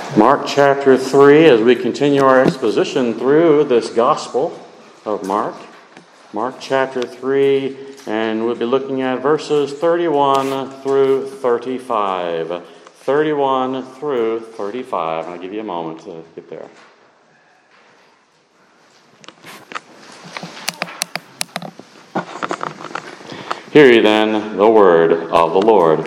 Mark chapter 3, as we continue our exposition through this Gospel of Mark. Mark chapter 3, and we'll be looking at verses 31 through 35. 31 through 35. I'll give you a moment to get there. Hear ye then the word of the Lord.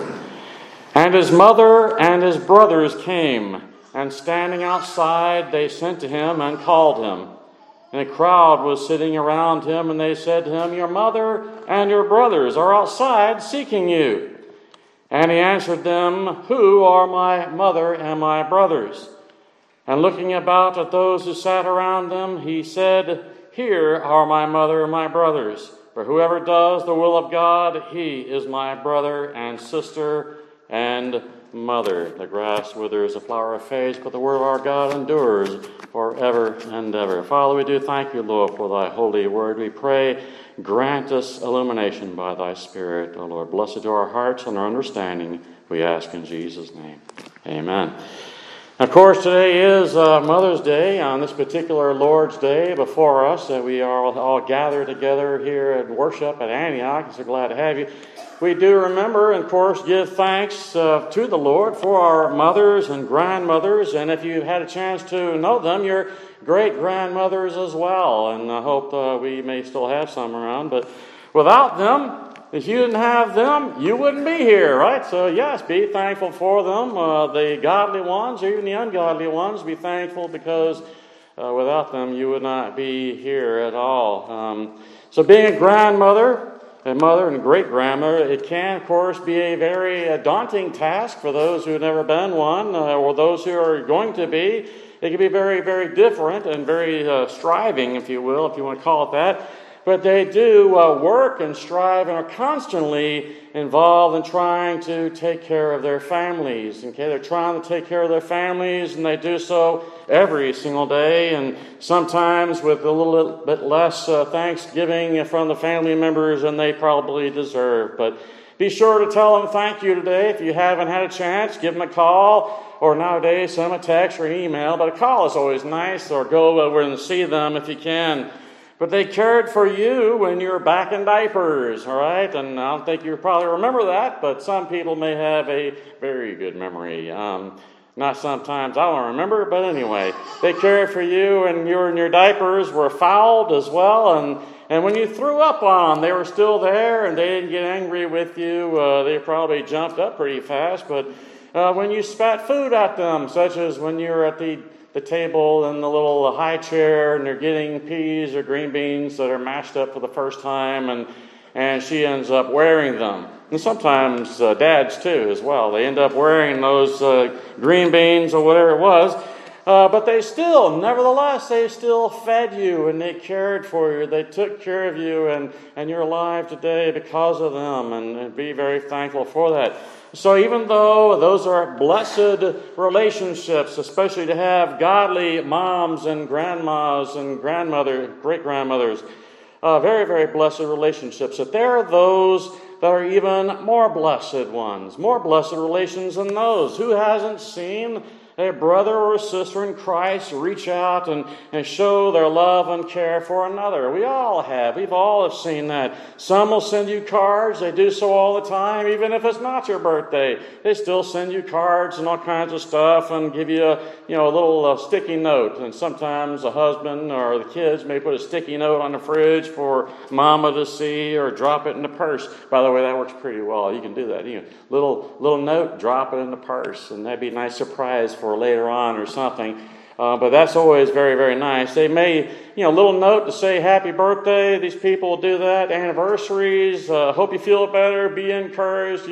And his mother and his brothers came, and standing outside, they sent to him and called him. And a crowd was sitting around him, and they said to him, Your mother and your brothers are outside seeking you. And he answered them, Who are my mother and my brothers? And looking about at those who sat around them, he said, Here are my mother and my brothers. For whoever does the will of God, he is my brother and sister and mother. The grass withers, the flower fades, but the word of our God endures forever and ever. Father, we do thank you, Lord, for thy holy word. We pray, grant us illumination by thy Spirit, O Lord. Bless it to our hearts and our understanding, we ask in Jesus' name. Amen. Of course, today is Mother's Day. On this particular Lord's Day before us, we are all gathered together here at worship at Antioch. I'm so glad to have you. We do remember and, of course, give thanks to the Lord for our mothers and grandmothers, and if you've had a chance to know them, your great-grandmothers as well, and I hope we may still have some around, but without them, if you didn't have them, you wouldn't be here, right? So, yes, be thankful for them, the godly ones, even the ungodly ones. Be thankful because without them, you would not be here at all. So being a grandmother, a mother and great-grandmother, it can, of course, be a very daunting task for those who have never been one or those who are going to be. It can be very, very different and very striving, if you will, if you want to call it that. But they do work and strive and are constantly involved in trying to take care of their families. Okay, they're trying to take care of their families, and they do so every single day, and sometimes with a little bit less thanksgiving from the family members than they probably deserve. But be sure to tell them thank you today. If you haven't had a chance, give them a call, or nowadays send them a text or an email. But a call is always nice, or go over and see them if you can. But they cared for you when you were back in diapers, all right? And I don't think you probably remember that, but some people may have a very good memory. Not sometimes, I don't remember, but anyway. They cared for you and you and your diapers were fouled as well. And when you threw up on them, they were still there and they didn't get angry with you. They probably jumped up pretty fast. But when you spat food at them, such as when you were at the table in the little high chair and they're getting peas or green beans that are mashed up for the first time, and she ends up wearing them. And sometimes dads too as well. They end up wearing those green beans or whatever it was. But they still, nevertheless, they still fed you and they cared for you. They took care of you and you're alive today because of them, and be very thankful for that. So even though those are blessed relationships, especially to have godly moms and grandmas and great-grandmothers, very, very blessed relationships, that there are those that are even more blessed ones, more blessed relations than those. Who hasn't seen a brother or a sister in Christ reach out and show their love and care for another? We all have. We've all have seen that. Some will send you cards. They do so all the time, even if it's not your birthday. They still send you cards and all kinds of stuff and give you a little sticky note. And sometimes the husband or the kids may put a sticky note on the fridge for mama to see, or drop it in the purse. By the way, that works pretty well. You can do that. Little note, drop it in the purse, and that'd be a nice surprise for later on or something. But that's always very, very nice. They may, little note to say happy birthday. These people will do that. Anniversaries, hope you feel better, be encouraged,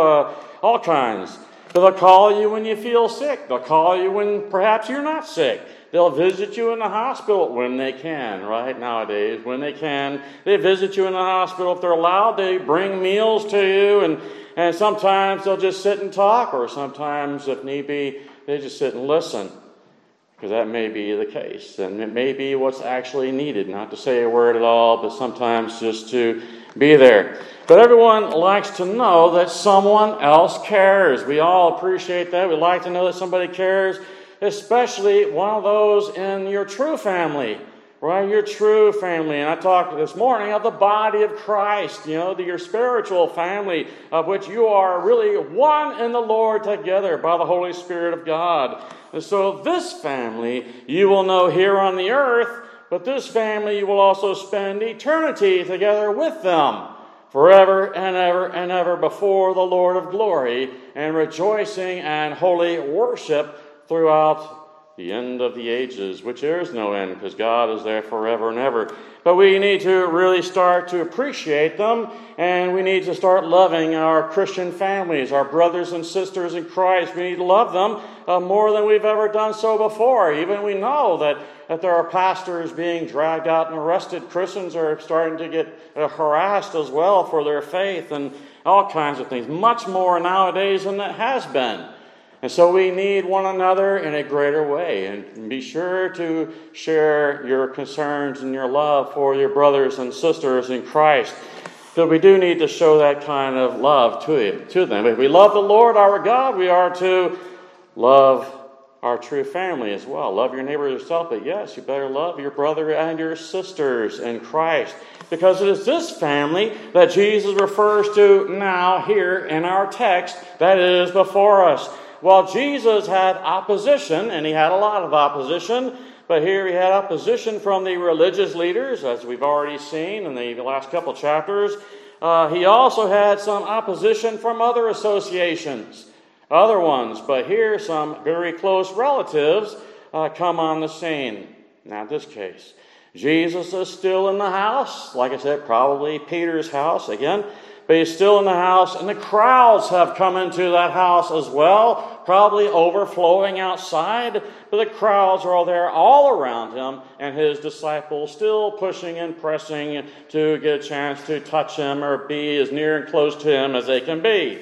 all kinds. But they'll call you when you feel sick. They'll call you when perhaps you're not sick. They'll visit you in the hospital when they can, right, nowadays, when they can. They visit you in the hospital if they're allowed. They bring meals to you, and sometimes they'll just sit and talk, or sometimes, if need be, they just sit and listen, because that may be the case. And it may be what's actually needed, not to say a word at all, but sometimes just to be there. But everyone likes to know that someone else cares. We all appreciate that. We like to know that somebody cares. especially one of those in your true family, right? Your true family. And I talked this morning of the body of Christ, your spiritual family, of which you are really one in the Lord together by the Holy Spirit of God. And so this family you will know here on the earth, but this family you will also spend eternity together with them, forever and ever before the Lord of glory, and rejoicing and holy worship throughout the end of the ages, which there is no end, because God is there forever and ever. But we need to really start to appreciate them, and we need to start loving our Christian families, our brothers and sisters in Christ. We need to love them more than we've ever done so before. Even we know that there are pastors being dragged out and arrested. Christians are starting to get harassed as well for their faith and all kinds of things. Much more nowadays than it has been. And so we need one another in a greater way. And be sure to share your concerns and your love for your brothers and sisters in Christ. Because we do need to show that kind of love to them. If we love the Lord our God, we are to love our true family as well. Love your neighbor as yourself, but yes, you better love your brother and your sisters in Christ. Because it is this family that Jesus refers to now here in our text that is before us. Well, Jesus had opposition, and he had a lot of opposition, but here he had opposition from the religious leaders, as we've already seen in the last couple chapters. He also had some opposition from other associations, other ones, but here some very close relatives come on the scene. Now, in this case, Jesus is still in the house, like I said, probably Peter's house again. But he's still in the house, and the crowds have come into that house as well, probably overflowing outside. But the crowds are all there all around him, and his disciples still pushing and pressing to get a chance to touch him or be as near and close to him as they can be.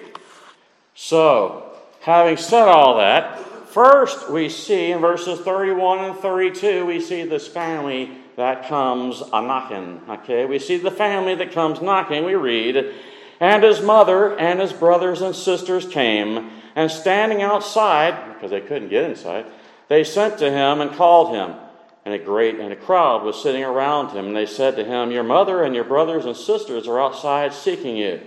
So, having said all that, first we see in verses 31 and 32, we see this family that comes a-knocking. Okay, we see the family that comes knocking. We read, "And his mother and his brothers and sisters came, and standing outside," because they couldn't get inside, "they sent to him and called him. And a crowd was sitting around him. And they said to him, 'Your mother and your brothers and sisters are outside seeking you.'"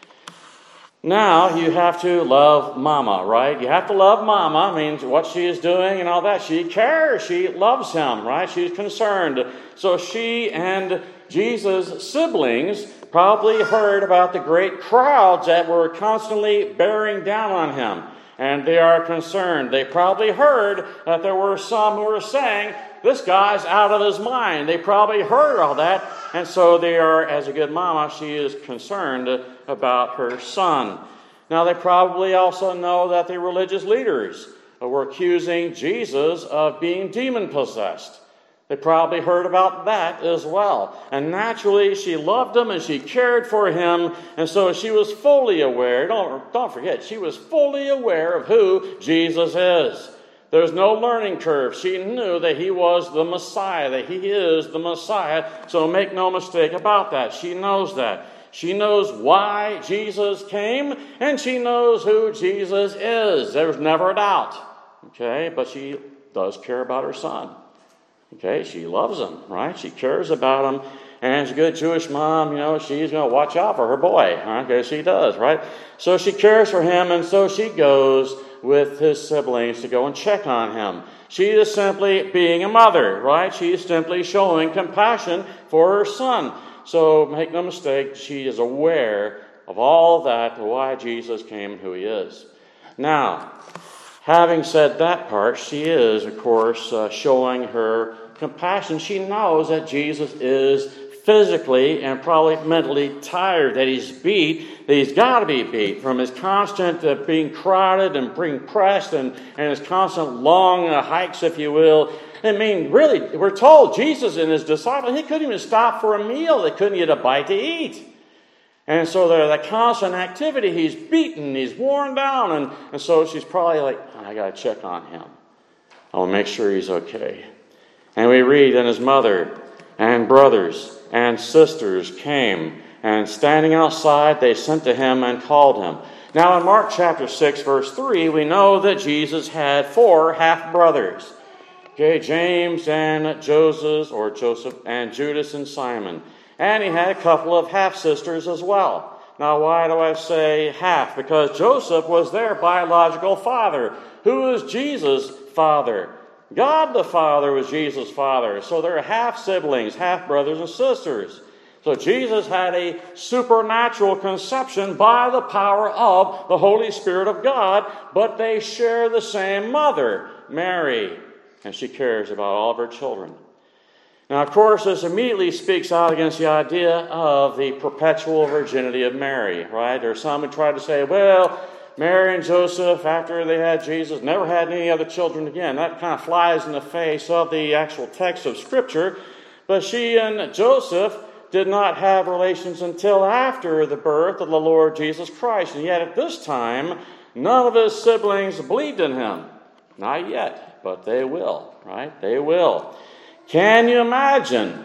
Now, you have to love Mama, right? You have to love Mama. I mean, what she is doing and all that. She cares. She loves him, right? She's concerned. So she and Jesus' siblings probably heard about the great crowds that were constantly bearing down on him. And they are concerned. They probably heard that there were some who were saying, "This guy's out of his mind." They probably heard all that. And so they are, as a good mama, she is concerned about her son. Now they probably also know that the religious leaders were accusing Jesus of being demon-possessed. They probably heard about that as well. And naturally, she loved him and she cared for him. And so she was fully aware. Don't forget, she was fully aware of who Jesus is. There's no learning curve. She knew that he was the Messiah, that he is the Messiah. So make no mistake about that. She knows that. She knows why Jesus came, and she knows who Jesus is. There's never a doubt. Okay, but she does care about her son. Okay, she loves him, right? She cares about him. And as a good Jewish mom, she's going to watch out for her boy. Okay, she does, right? So she cares for him, and so she goes with his siblings to go and check on him. She is simply being a mother, right? She is simply showing compassion for her son. So make no mistake, she is aware of all that, why Jesus came and who he is. Now, having said that part, she is, of course, showing her compassion. She knows that Jesus is physically and probably mentally tired, that he's beat, that he's got to be beat from his constant being crowded and being pressed and his constant long hikes, if you will. I mean, really, we're told Jesus and his disciples, he couldn't even stop for a meal. They couldn't get a bite to eat. And so the constant activity, he's beaten, he's worn down. And so she's probably like, I got to check on him. I'll make sure he's okay. And we read, and his mother and brothers and sisters came, and standing outside, they sent to him and called him. Now in Mark chapter 6, verse 3, we know that Jesus had 4 half-brothers. Okay, James and Joseph and Judas and Simon. And he had a couple of half-sisters as well. Now why do I say half? Because Joseph was their biological father. Who is Jesus' father? God the Father was Jesus' father. So they're half-siblings, half-brothers and sisters. So Jesus had a supernatural conception by the power of the Holy Spirit of God, but they share the same mother, Mary, and she cares about all of her children. Now, of course, this immediately speaks out against the idea of the perpetual virginity of Mary, right? There are some who try to say, well, Mary and Joseph, after they had Jesus, never had any other children again. That kind of flies in the face of the actual text of Scripture. But she and Joseph did not have relations until after the birth of the Lord Jesus Christ. And yet at this time, none of his siblings believed in him. Not yet, but they will, right? They will. Can you imagine?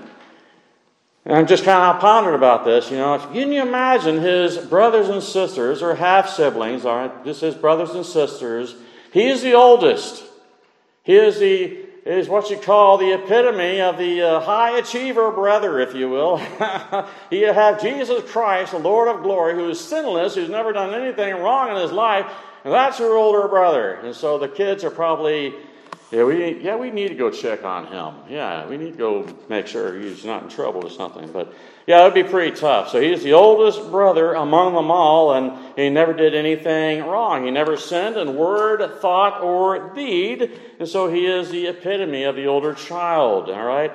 And I'm just kind of pondering about this, Can you imagine his brothers and sisters, or half-siblings, just his brothers and sisters? He is the oldest. He is what you call the epitome of the high achiever brother, if you will. You have Jesus Christ, the Lord of glory, who is sinless, who's never done anything wrong in his life, and that's your older brother. And so the kids are probably, we need to go check on him. Yeah, we need to go make sure he's not in trouble or something. But yeah, it would be pretty tough. So he's the oldest brother among them all, and he never did anything wrong. He never sinned in word, thought, or deed. And so he is the epitome of the older child, all right?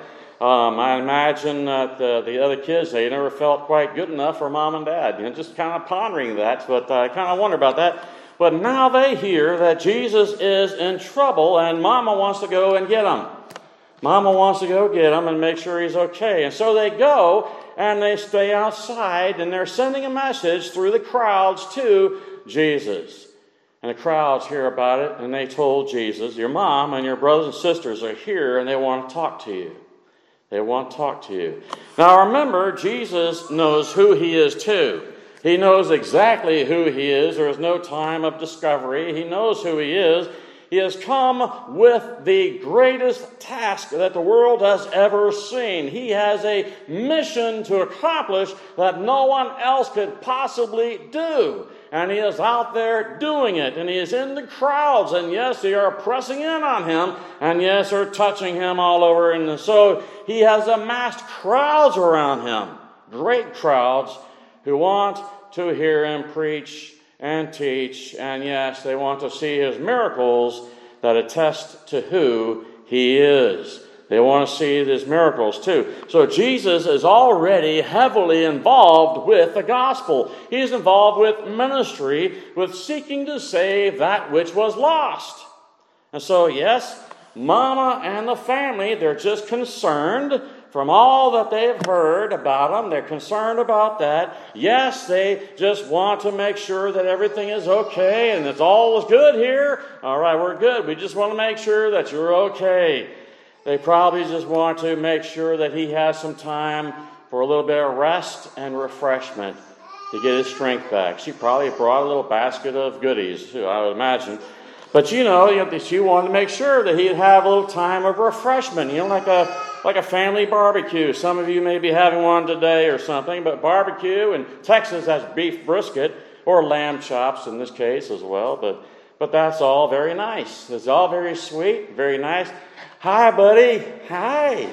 I imagine that the other kids, they never felt quite good enough for mom and dad. Just kind of pondering that, but I kind of wonder about that. But now they hear that Jesus is in trouble, and Mama wants to go and get him. Mama wants to go get him and make sure he's okay. And so they go, and they stay outside, and they're sending a message through the crowds to Jesus. And the crowds hear about it, and they told Jesus, your mom and your brothers and sisters are here, and they want to talk to you. They want to talk to you. Now remember, Jesus knows who he is too. He knows exactly who he is. There is no time of discovery. He knows who he is. He has come with the greatest task that the world has ever seen. He has a mission to accomplish that no one else could possibly do. And he is out there doing it. And he is in the crowds. And yes, they are pressing in on him. And yes, they're touching him all over. And so he has amassed crowds around him. Great crowds who want to hear him preach and teach, and yes, they want to see his miracles that attest to who he is. They want to see his miracles too. So Jesus is already heavily involved with the gospel. He's involved with ministry, with seeking to save that which was lost. And so, yes, Mama and the family, they're just concerned from all that they have heard about him. They're concerned about that. Yes, they just want to make sure that everything is okay and it's all is good here. All right, we're good. We just want to make sure that you're okay. They probably just want to make sure that he has some time for a little bit of rest and refreshment to get his strength back. She probably brought a little basket of goodies, too, I would imagine. But she wanted to make sure that he'd have a little time of refreshment, like a family barbecue. Some of you may be having one today or something, but barbecue in Texas has beef brisket or lamb chops in this case as well. But that's all very nice. It's all very sweet, very nice. Hi, buddy. Hi.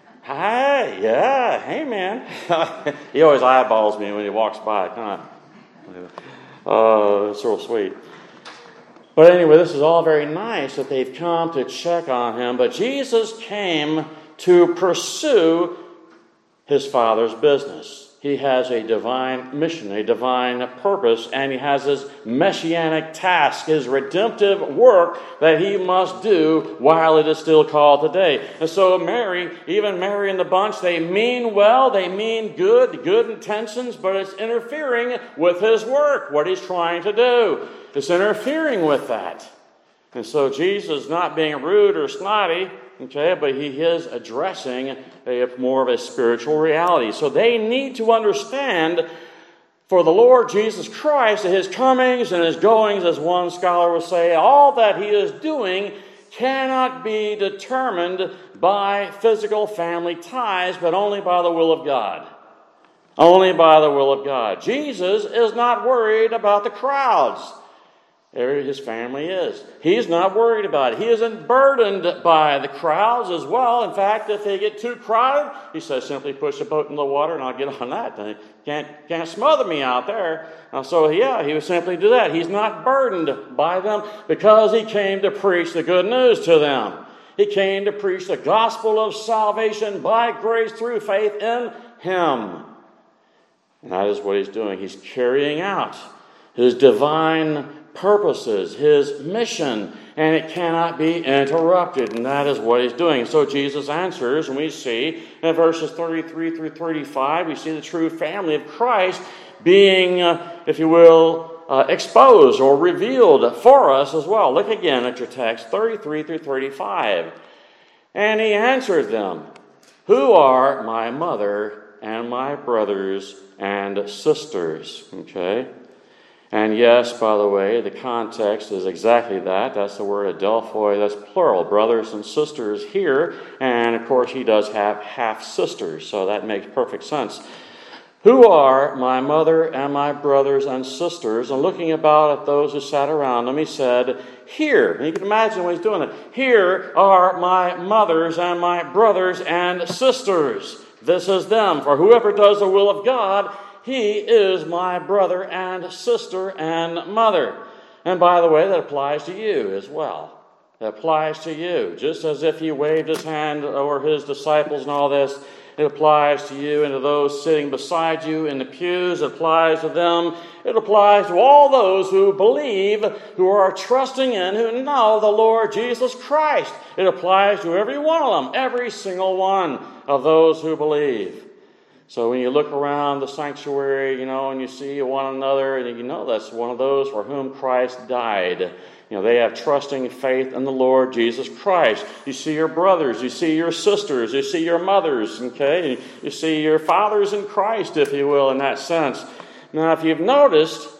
Yeah. Hey, man. He always eyeballs me when he walks by. It's real sweet. But anyway, this is all very nice that they've come to check on him. But Jesus came to pursue his Father's business. He has a divine mission, a divine purpose, and he has his messianic task, his redemptive work that he must do while it is still called today. And so Mary, even Mary and the bunch, they mean well, they mean good intentions, but it's interfering with his work, what he's trying to do. It's interfering with that. And so Jesus, not being rude or snotty, but he is addressing more of a spiritual reality. So they need to understand For the Lord Jesus Christ, his comings and his goings, as one scholar will say, all that he is doing cannot be determined by physical family ties, but only by the will of God. Only by the will of God. Jesus is not worried about the crowds. His family is. He's not worried about it. He isn't burdened by the crowds as well. In fact, if they get too crowded, he says, simply push a boat in the water and I'll get on that. They can't smother me out there. He would simply do that. He's not burdened by them because he came to preach the good news to them. He came to preach the gospel of salvation by grace through faith in him. And that is what he's doing. He's carrying out his divine purposes, his mission, and it cannot be interrupted. And that is what he's doing. So Jesus answers, and we see in verses 33 through 35, we see the true family of Christ being, if you will, exposed or revealed for us as well. Look again at your text, 33 through 35. And he answered them, "Who are my mother and my brothers and sisters?" Okay? And yes, by the way, the context is exactly that. That's the word adelphoi. That's plural, brothers and sisters here. And of course, he does have half-sisters, so that makes perfect sense. Who are my mother and my brothers and sisters? And looking about at those who sat around him, he said, "Here," and you can imagine what he's doing there. "Here are my mothers and my brothers and sisters. This is them. For whoever does the will of God, he is my brother and sister and mother." And by the way, that applies to you as well. That applies to you. Just as if he waved his hand over his disciples and all this, it applies to you and to those sitting beside you in the pews. It applies to them. It applies to all those who believe, who are trusting in, who know the Lord Jesus Christ. It applies to every one of them, every single one of those who believe. So when you look around the sanctuary, and you see one another, and that's one of those for whom Christ died. They have trusting faith in the Lord Jesus Christ. You see your brothers, you see your sisters, you see your mothers, okay? You see your fathers in Christ, if you will, in that sense. Now, if you've noticed,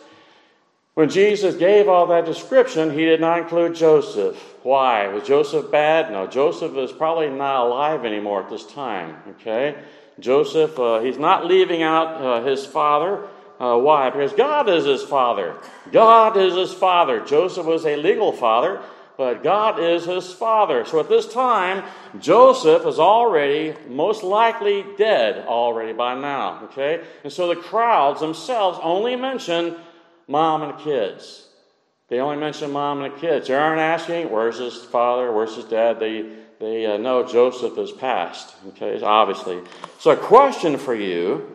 when Jesus gave all that description, he did not include Joseph. Why? Was Joseph bad? No, Joseph is probably not alive anymore at this time, okay? Joseph, he's not leaving out his father. Why? Because God is his father. God is his father. Joseph was a legal father, but God is his father. So at this time, Joseph is already most likely dead already by now. Okay? And so the crowds themselves only mention mom and kids. They only mention mom and the kids. They aren't asking, where's his father, where's his dad? They know Joseph is passed. Okay? Obviously. So a question for you,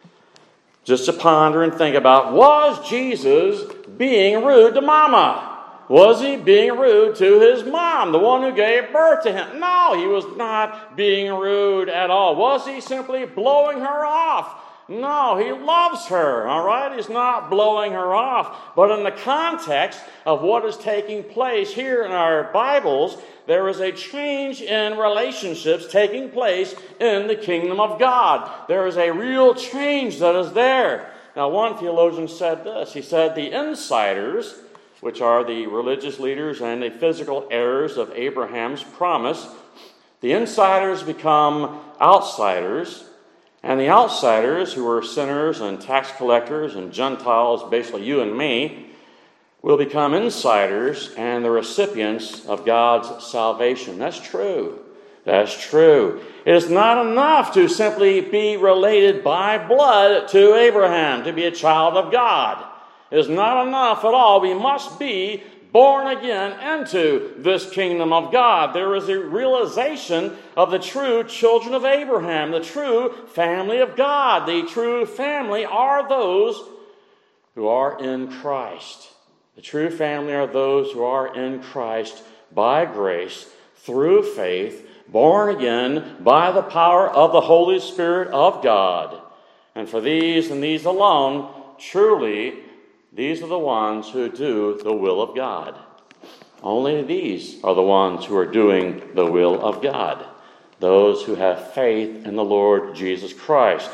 just to ponder and think about, was Jesus being rude to Mama? Was he being rude to his mom, the one who gave birth to him? No, he was not being rude at all. Was he simply blowing her off? No, he loves her, all right? He's not blowing her off. But in the context of what is taking place here in our Bibles, there is a change in relationships taking place in the kingdom of God. There is a real change that is there. Now, one theologian said this. He said, the insiders, which are the religious leaders and the physical heirs of Abraham's promise, the insiders become outsiders, and the outsiders, who are sinners and tax collectors and Gentiles, basically you and me, will become insiders and the recipients of God's salvation. That's true. That's true. It is not enough to simply be related by blood to Abraham, to be a child of God. It is not enough at all. We must be born again into this kingdom of God. There is a realization of the true children of Abraham, the true family of God. The true family are those who are in Christ. The true family are those who are in Christ by grace, through faith, born again by the power of the Holy Spirit of God. And for these and these alone, truly, these are the ones who do the will of God. Only these are the ones who are doing the will of God. Those who have faith in the Lord Jesus Christ.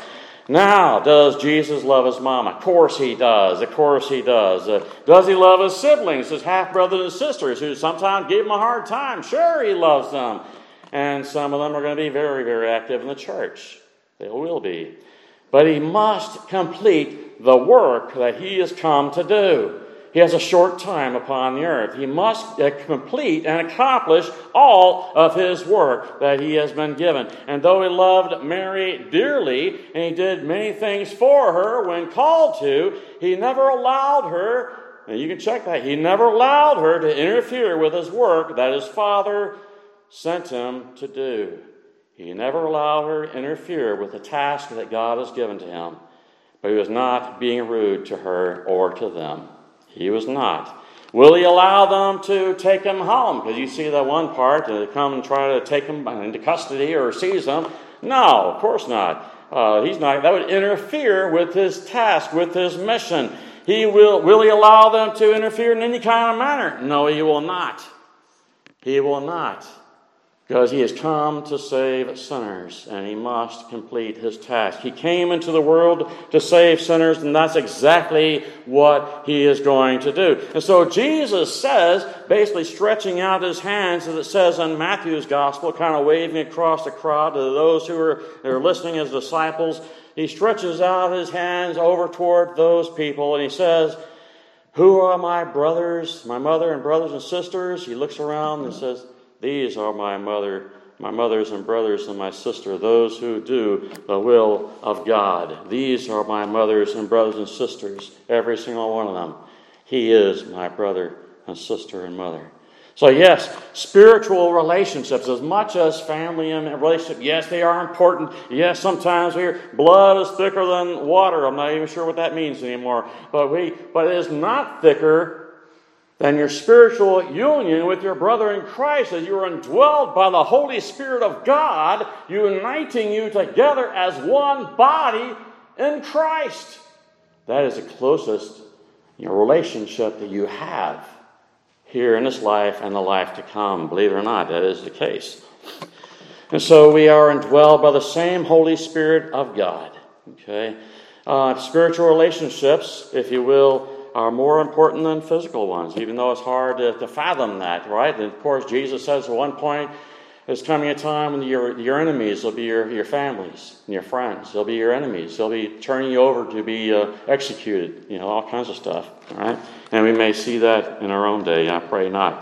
Now, does Jesus love his mom? Of course he does. Of course he does. Does he love his siblings, his half-brothers and sisters, who sometimes give him a hard time? Sure, he loves them. And some of them are going to be very, very active in the church. They will be. But he must complete the work that he has come to do. He has a short time upon the earth. He must complete and accomplish all of his work that he has been given. And though he loved Mary dearly, and he did many things for her when called to, he never allowed her, and you can check that, he never allowed her to interfere with his work that his Father sent him to do. He never allowed her to interfere with the task that God has given to him. But he was not being rude to her or to them. He was not. Will he allow them to take him home? Because you see that one part, they come and try to take him into custody or seize him. No, of course not. He's not. That would interfere with his task, with his mission. Will he allow them to interfere in any kind of manner? No, he will not. He will not. Because he has come to save sinners, and he must complete his task. He came into the world to save sinners, and that's exactly what he is going to do. And so Jesus says, basically stretching out his hands, as it says in Matthew's gospel, kind of waving across the crowd to those who are listening as disciples. He stretches out his hands over toward those people, and he says, "Who are my brothers, my mother and brothers and sisters?" He looks around and says, "These are my mothers and brothers and my sister, those who do the will of God. These are my mothers and brothers and sisters, every single one of them. He is my brother and sister and mother." So yes, spiritual relationships, as much as family and relationship, yes, they are important. Yes, sometimes we hear blood is thicker than water. I'm not even sure what that means anymore. But it is not thicker than your spiritual union with your brother in Christ, as you are indwelled by the Holy Spirit of God, uniting you together as one body in Christ. That is the closest relationship that you have here in this life and the life to come. Believe it or not, that is the case. And so we are indwelled by the same Holy Spirit of God. Okay, spiritual relationships, if you will, are more important than physical ones, even though it's hard to fathom that, right? And of course, Jesus says at one point, there's coming a time when your enemies will be your families and your friends. They'll be your enemies. They'll be turning you over to be executed, all kinds of stuff, right? And we may see that in our own day. I pray not.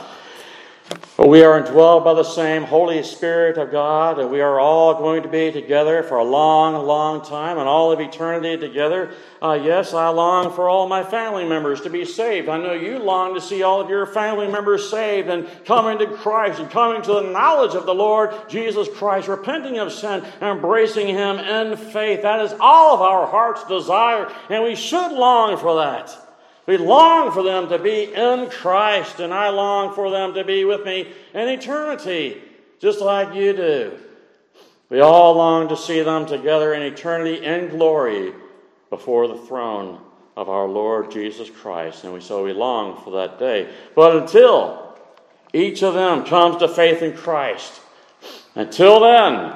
But we are indwelled by the same Holy Spirit of God, and we are all going to be together for a long, long time, and all of eternity together. Yes, I long for all my family members to be saved. I know you long to see all of your family members saved and coming to Christ and coming to the knowledge of the Lord Jesus Christ, repenting of sin and embracing Him in faith. That is all of our heart's desire, and we should long for that. We long for them to be in Christ, and I long for them to be with me in eternity, just like you do. We all long to see them together in eternity in glory before the throne of our Lord Jesus Christ, and so we long for that day. But until each of them comes to faith in Christ, until then,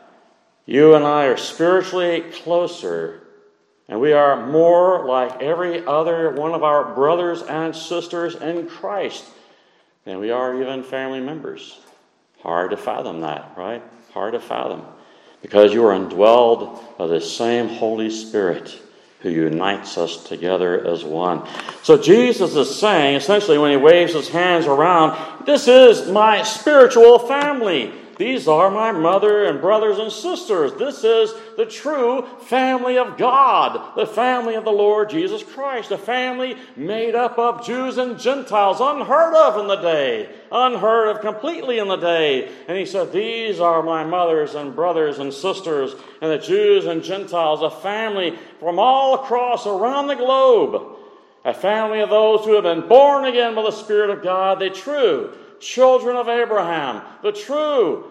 you and I are spiritually closer, and we are more like every other one of our brothers and sisters in Christ than we are even family members. Hard to fathom that, right? Hard to fathom. Because you are indwelled by the same Holy Spirit who unites us together as one. So Jesus is saying, essentially, when he waves his hands around, this is my spiritual family. These are my mother and brothers and sisters. This is the true family of God, the family of the Lord Jesus Christ, a family made up of Jews and Gentiles, unheard of in the day, unheard of completely in the day. And he said, these are my mothers and brothers and sisters, and the Jews and Gentiles, a family from all across around the globe, a family of those who have been born again by the Spirit of God, the true children of Abraham, the true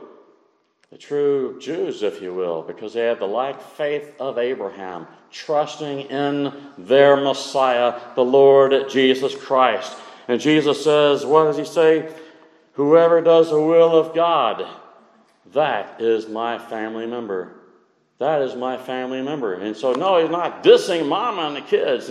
Jews, if you will, because they had the like faith of Abraham, trusting in their Messiah, the Lord Jesus Christ. And Jesus says, what does he say? Whoever does the will of God, that is my family member. That is my family member. And so, no, he's not dissing Mama and the kids,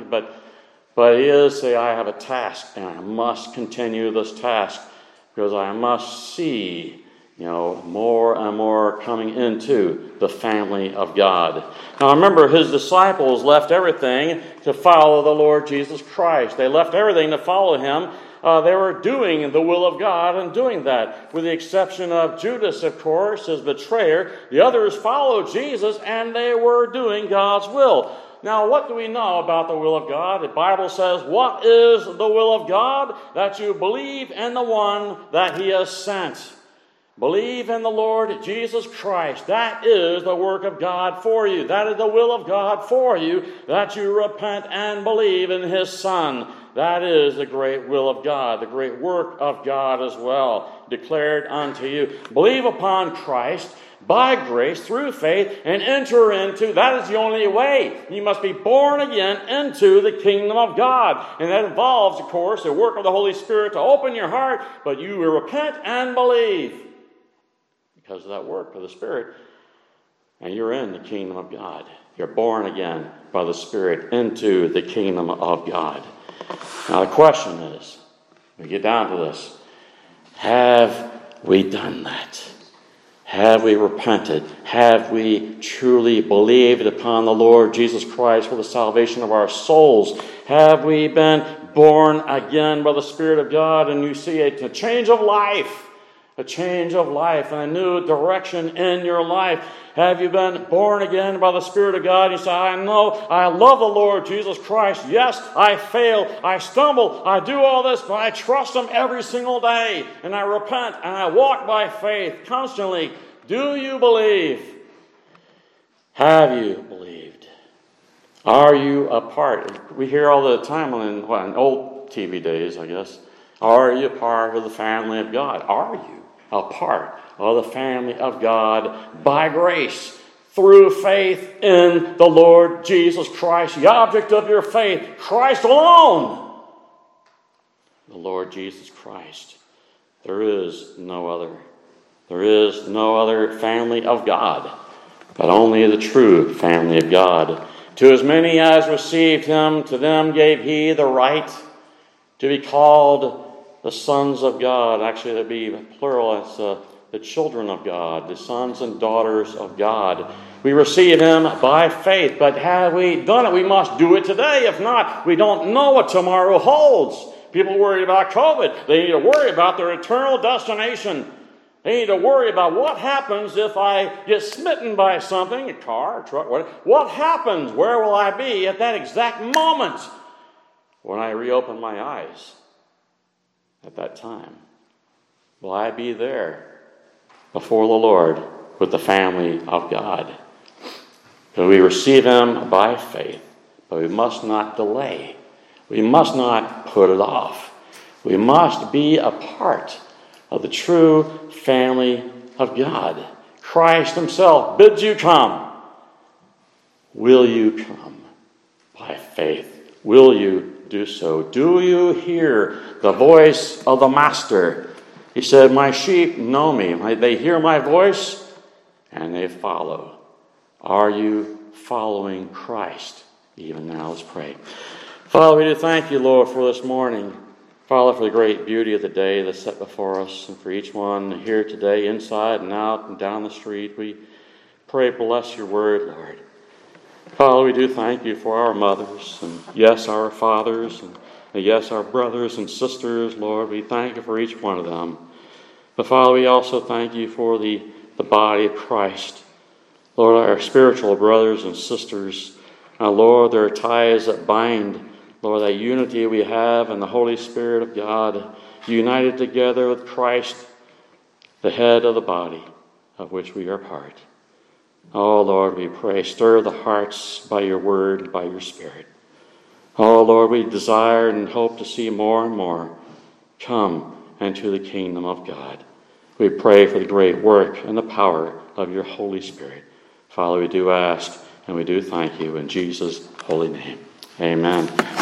but he is saying, I have a task, and I must continue this task because I must see, more and more coming into the family of God. Now, remember, his disciples left everything to follow the Lord Jesus Christ. They left everything to follow him. They were doing the will of God and doing that, with the exception of Judas, of course, his betrayer. The others followed Jesus, and they were doing God's will. Now, what do we know about the will of God? The Bible says, what is the will of God? That you believe in the one that he has sent. Believe in the Lord Jesus Christ. That is the work of God for you. That is the will of God for you, that you repent and believe in his Son. That is the great will of God, the great work of God as well, declared unto you. Believe upon Christ by grace through faith and enter into, that is the only way. You must be born again into the kingdom of God. And that involves, of course, the work of the Holy Spirit to open your heart, but you will repent and believe because of that work of the Spirit. And you're in the kingdom of God. You're born again by the Spirit into the kingdom of God. Now the question is, we get down to this, have we done that? Have we repented? Have we truly believed upon the Lord Jesus Christ for the salvation of our souls? Have we been born again by the Spirit of God? And you see a change of life, and a new direction in your life. Have you been born again by the Spirit of God? You say, I know, I love the Lord Jesus Christ. Yes, I fail, I stumble, I do all this, but I trust him every single day. And I repent, and I walk by faith constantly. Do you believe? Have you believed? Are you a part? We hear all the time in old TV days, I guess. Are you a part of the family of God? Are you a part of the family of God by grace through faith in the Lord Jesus Christ, the object of your faith, Christ alone, the Lord Jesus Christ. There is no other. There is no other family of God, but only the true family of God. To as many as received him, to them gave he the right to be called the sons of God. Actually, that'd be plural. It's the children of God, the sons and daughters of God. We receive him by faith, but have we done it? We must do it today. If not, we don't know what tomorrow holds. People worry about COVID. They need to worry about their eternal destination. They need to worry about what happens if I get smitten by something, a car, a truck, whatever. What happens? Where will I be at that exact moment when I reopen my eyes? At that time, will I be there before the Lord with the family of God? So we receive him by faith, but we must not delay. We must not put it off. We must be a part of the true family of God. Christ himself bids you come. Will you come by faith? Will you do so? Do you hear the voice of the Master? He said, my sheep know me. They hear my voice and they follow. Are you following Christ? Even now, let's pray. Father, we do thank you, Lord, for this morning. Father, for the great beauty of the day that's set before us, and for each one here today, inside and out and down the street. We pray, bless your word, Lord. Father, we do thank you for our mothers, and yes, our fathers, and yes, our brothers and sisters, Lord. We thank you for each one of them. But Father, we also thank you for the body of Christ. Lord, our spiritual brothers and sisters. Lord, there are ties that bind, Lord, that unity we have in the Holy Spirit of God, united together with Christ, the head of the body of which we are part. Oh, Lord, we pray, stir the hearts by your word, by your Spirit. Oh, Lord, we desire and hope to see more and more come into the kingdom of God. We pray for the great work and the power of your Holy Spirit. Father, we do ask and we do thank you in Jesus' holy name. Amen.